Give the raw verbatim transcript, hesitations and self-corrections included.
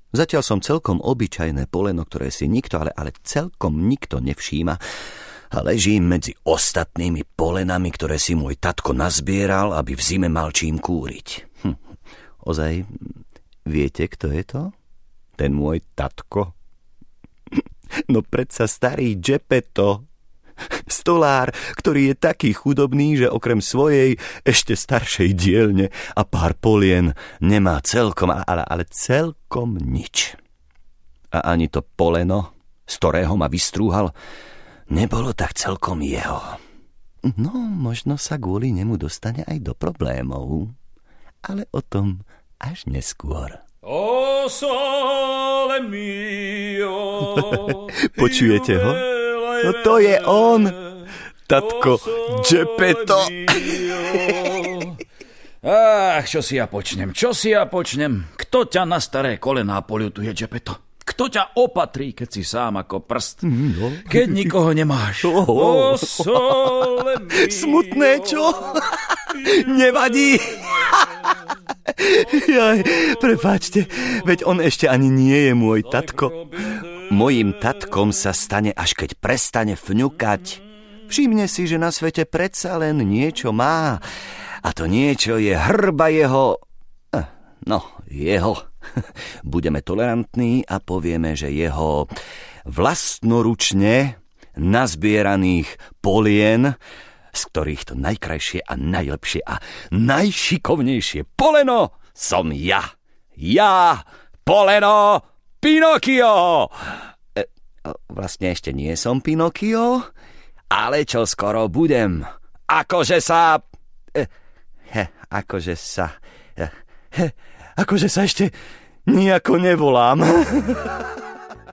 Zatiaľ som celkom obyčajné poleno, ktoré si nikto, ale, ale celkom nikto nevšíma. A ležím medzi ostatnými polenami, ktoré si môj tatko nazbieral, aby v zime mal čím kúriť. Hm. Ozaj, viete, kto je to? Ten môj tatko? No predsa starý Geppetto. Stolár, ktorý je taký chudobný, že okrem svojej ešte staršej dielne a pár polien nemá celkom, ale, ale celkom nič. A ani to poleno, z ktorého ma vystrúhal, nebolo tak celkom jeho. No, možno sa kvôli nemu dostane aj do problémov, ale o tom až neskôr. O sole mio. Počujete ho? No to je on, tatko Geppetto. Ach, čo si ja počnem, čo si ja počnem? Kto ťa na staré kolená poľutuje, Geppetto? Kto ťa opatrí, keď si sám ako prst? No. Keď nikoho nemáš. Oh. O sole mio. Smutné, čo? Nevadí. Jaj, prepáčte, veď on ešte ani nie je môj tatko. Mojím tatkom sa stane, až keď prestane fňukať. Všimne si, že na svete predsa len niečo má. A to niečo je hrba jeho... No, jeho. Budeme tolerantní a povieme, že jeho vlastnoručne nazbieraných polien, z ktorých to najkrajšie a najlepšie a najšikovnejšie poleno som ja. Ja, poleno Pinokio! E, vlastne ešte nie som Pinokio, ale čo skoro budem. Akože sa... E, he, akože sa... E, he, akože sa ešte nejako nevolám.